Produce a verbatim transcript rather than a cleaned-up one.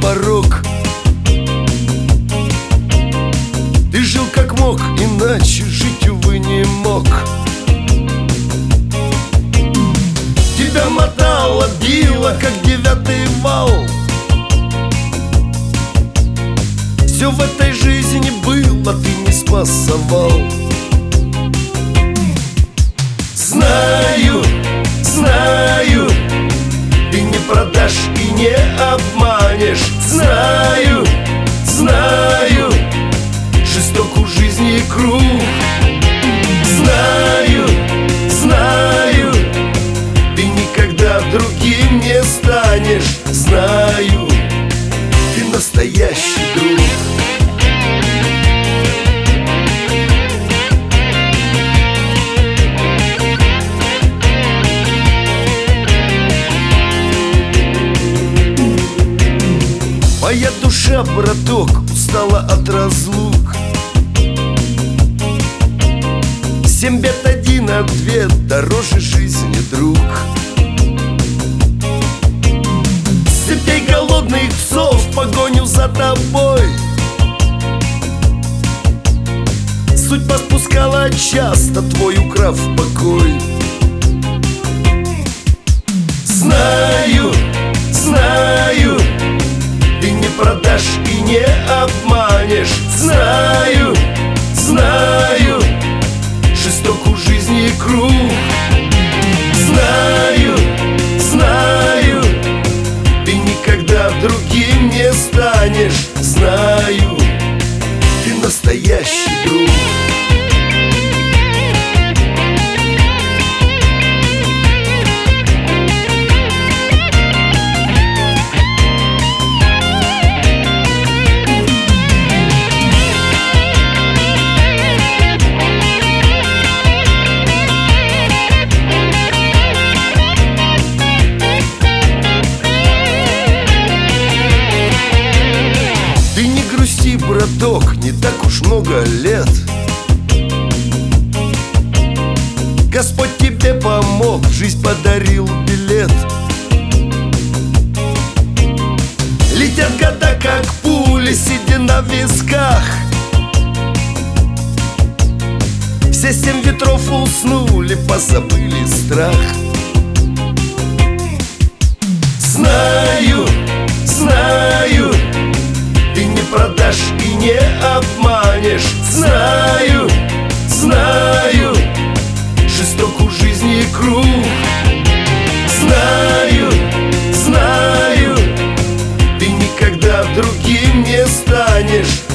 порог. Ты жил как мог, иначе жить, увы, не мог. Тебя мотало, било, как девятый вал. Все в этой жизни было, ты не спасовал. Знаю, знаю, ты не продашь и не обманешь. Знаю, знаю, жесток у жизни круг. Знаю, знаю, ты никогда другим не станешь. Знаю, ты настоящий друг. Моя душа, браток, устала от разлук. Семь бед, один ответ, дороже жизни, друг. С цепей голодных псов в погоню за тобой судьба спускала часто, твой украв покой. Знаю, знаю, ты не продашь и не обманешь. Знаю, знаю, жесток у жизни круг. Знаю, знаю, ты никогда другим не станешь. Знаю, ты настоящий друг. Браток, не так уж много лет. Господь тебе помог, жизнь подарил билет. Летят года, как пули, сидя на висках. Все семь ветров уснули, позабыли страх. Знаю, знаю, ты не продашь и не обманешь. Знаю, знаю, жесток у жизни круг. Знаю, знаю, ты никогда другим не станешь.